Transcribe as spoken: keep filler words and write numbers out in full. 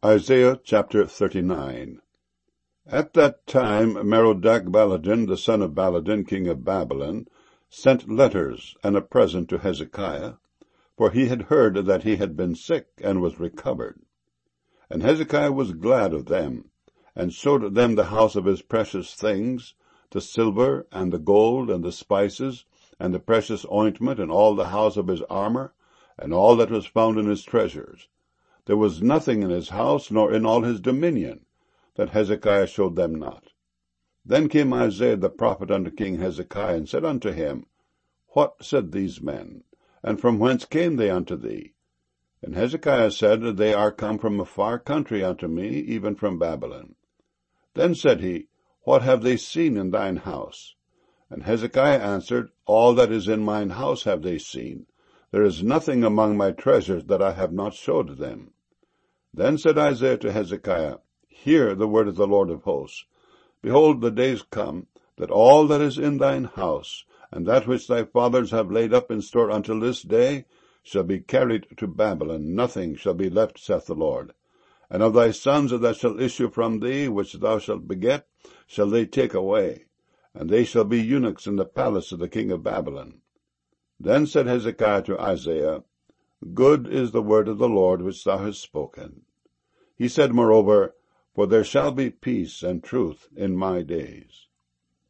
Isaiah chapter thirty-nine. At that time Merodach-Baladan, the son of Baladan, king of Babylon, sent letters and a present to Hezekiah, for he had heard that he had been sick and was recovered. And Hezekiah was glad of them, and showed them the house of his precious things, the silver, and the gold, and the spices, and the precious ointment, and all the house of his armor, and all that was found in his treasures. There was nothing in his house, nor in all his dominion, that Hezekiah showed them not. Then came Isaiah the prophet unto King Hezekiah, and said unto him, What said these men? And from whence came they unto thee? And Hezekiah said, They are come from a far country unto me, even from Babylon. Then said he, What have they seen in thine house? And Hezekiah answered, All that is in mine house have they seen. There is nothing among my treasures that I have not showed them. Then said Isaiah to Hezekiah, Hear the word of the Lord of hosts. Behold, the days come, that all that is in thine house, and that which thy fathers have laid up in store until this day, shall be carried to Babylon. Nothing shall be left, saith the Lord. And of thy sons that shall issue from thee, which thou shalt beget, shall they take away, and they shall be eunuchs in the palace of the king of Babylon. Then said Hezekiah to Isaiah, Good is the word of the Lord which thou hast spoken. He said moreover, For there shall be peace and truth in my days.